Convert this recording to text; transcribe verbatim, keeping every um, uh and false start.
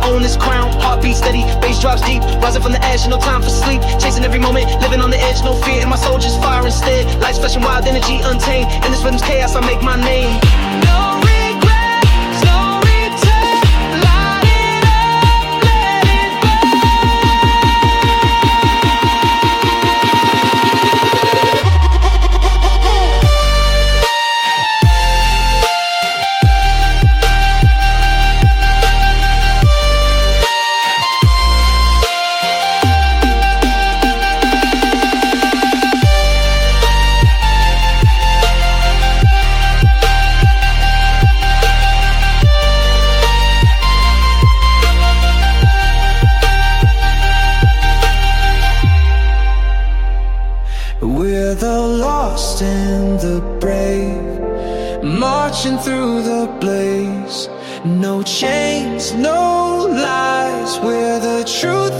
own this crown. Heartbeat steady, bass drops deep, rising from the ash, no time for sleep. Chasing every moment, living on the edge, no fear in my soul, just fire instead. Life's flashing wild, energy untamed. In this rhythm's chaos, I make my name. No regrets, no return. Light it up, let it We're the lost and the brave, marching through the blaze. No chains, no lies, we're the truth